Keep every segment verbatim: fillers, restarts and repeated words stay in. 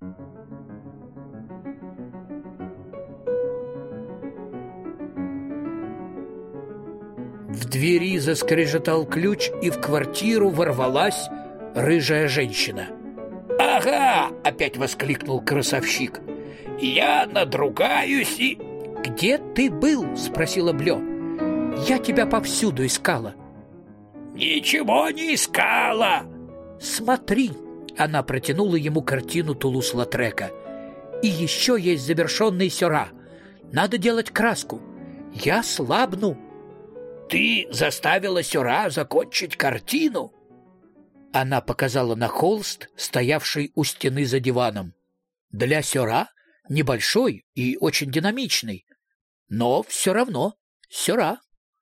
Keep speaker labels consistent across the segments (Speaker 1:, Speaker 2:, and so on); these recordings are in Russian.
Speaker 1: В двери заскрежетал ключ, и в квартиру ворвалась рыжая женщина.
Speaker 2: «Ага!» — опять воскликнул красавчик. «Я надругаюсь и...»
Speaker 1: «Где ты был?» — спросила Блё. «Я тебя повсюду искала».
Speaker 2: «Ничего не искала!»
Speaker 1: «Смотри!» — она протянула ему картину Тулус-Латрека. «И еще есть завершенный сёра. Надо делать краску. Я слабну».
Speaker 2: «Ты заставила сёра закончить картину?»
Speaker 1: Она показала на холст, стоявший у стены за диваном. Для сёра небольшой и очень динамичный, но все равно сёра.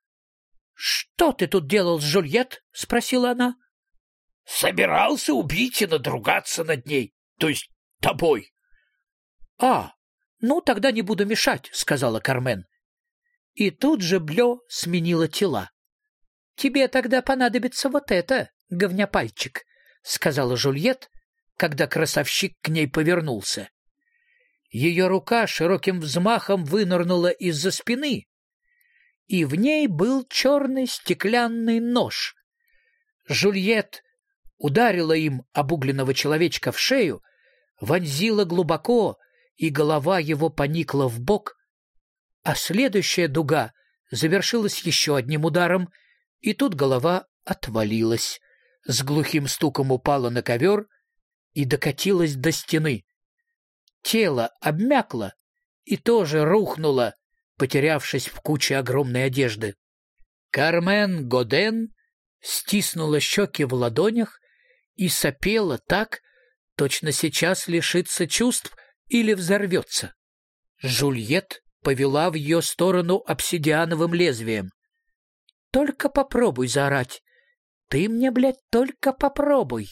Speaker 1: «Что ты тут делал с Жюльет?» — спросила она.
Speaker 2: «Собирался убить и надругаться над ней, то есть тобой».
Speaker 1: «А, ну тогда не буду мешать», — сказала Кармен. И тут же Блё сменила тела. «Тебе тогда понадобится вот это, говняпальчик», — сказала Жюльет, когда красавчик к ней повернулся. Ее рука широким взмахом вынырнула из-за спины, и в ней был черный стеклянный нож. Жюльет ударила им обугленного человечка в шею, вонзила глубоко, и голова его поникла в бок, а следующая дуга завершилась еще одним ударом, и тут голова отвалилась, с глухим стуком упала на ковер и докатилась до стены. Тело обмякло и тоже рухнуло, потерявшись в куче огромной одежды. Кармен Годен стиснула щеки в ладонях и сопела так, точно сейчас лишится чувств или взорвется. Жюльет повела в ее сторону обсидиановым лезвием. «Только попробуй заорать. Ты мне, блядь, только попробуй».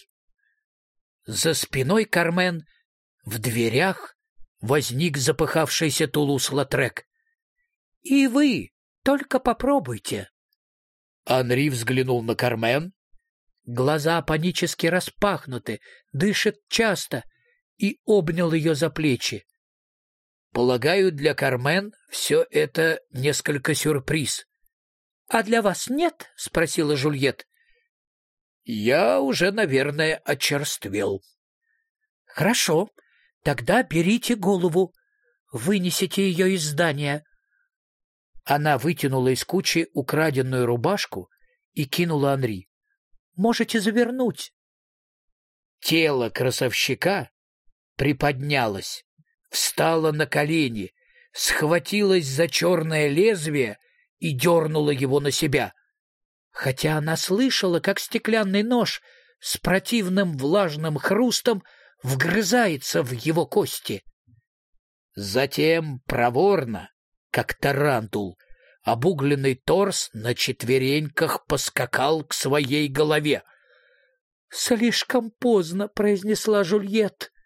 Speaker 1: За спиной Кармен в дверях возник запыхавшийся Тулус-Латрек. «И вы только попробуйте». Анри взглянул на Кармен. Глаза панически распахнуты, дышит часто, и обнял ее за плечи. Полагаю, для Кармен все это несколько сюрприз. — А для вас нет? — спросила Жюльет. — Я уже, наверное, очерствел. — Хорошо, тогда берите голову, вынесите ее из здания. Она вытянула из кучи украденную рубашку и кинула Анри. — Можете завернуть. Тело красавчика приподнялось, встала на колени, схватилась за черное лезвие и дернула его на себя, хотя она слышала, как стеклянный нож с противным влажным хрустом вгрызается в его кости. Затем проворно, как тарантул, обугленный торс на четвереньках поскакал к своей голове. — Слишком поздно, — произнесла Жюльет.